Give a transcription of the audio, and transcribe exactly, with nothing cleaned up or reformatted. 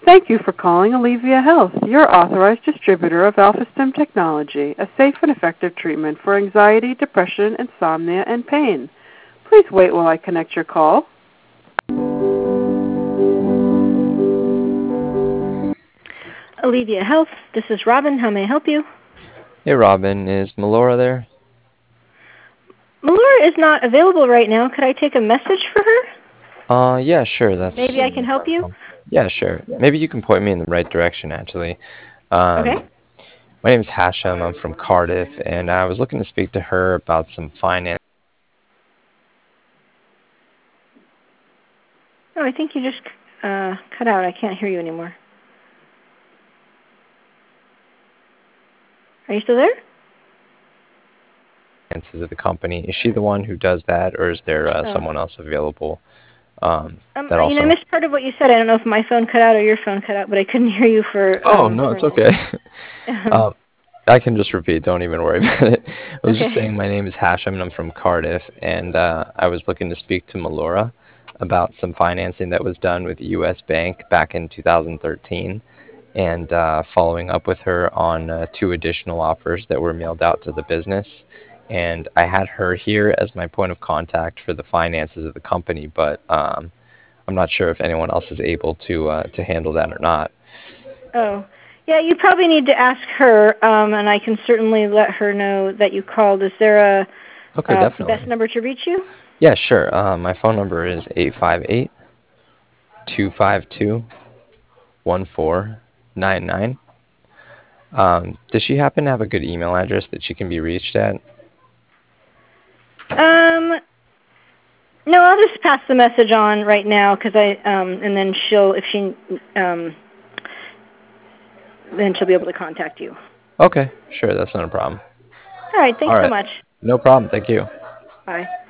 Thank you for calling Alevia Health, your authorized distributor of AlphaStem technology, a safe and effective treatment for anxiety, depression, insomnia, and pain. Please wait while I connect your call. Alevia Health, this is Robin. How may I help you? Hey Robin, is Melora there? Melora is not available right now. Could I take a message for her? Uh, yeah, sure. That's Maybe I can help you? yeah, sure. Maybe you can point me in the right direction, actually. Um, Okay. my name is Hashem. I'm from Cardiff, and I was looking to speak to her about some finance. Oh, I think you just uh, cut out. I can't hear you anymore. Are you still there? Finances of the company. Is she the one who does that, or is there uh, Oh. someone else available? Um, Um, that you also. know, I missed part of what you said. I don't know if my phone cut out or your phone cut out, but I couldn't hear you for. Oh Um, no, for it's okay. um, um, I can just repeat. Don't even worry about it. I was okay. just saying my name is Hashem, and I'm from Cardiff, and uh, I was looking to speak to Melora about some financing that was done with U S Bank back in two thousand thirteen, and uh, following up with her on uh, two additional offers that were mailed out to the business. And I had her here as my point of contact for the finances of the company, but um, I'm not sure if anyone else is able to uh, to handle that or not. Oh, yeah. You probably need to ask her, um, and I can certainly let her know that you called. Is there a Okay, uh, definitely. best number to reach you? Yeah, sure. Uh, my phone number is eight five eight, two five two, one four nine nine. Um, does she happen to have a good email address that she can be reached at? Um, no, I'll just pass the message on right now, because I, um, and then she'll, if she, um, then she'll be able to contact you. Okay, sure. That's not a problem. All right. Thanks All so right. much. No problem. Thank you. Bye.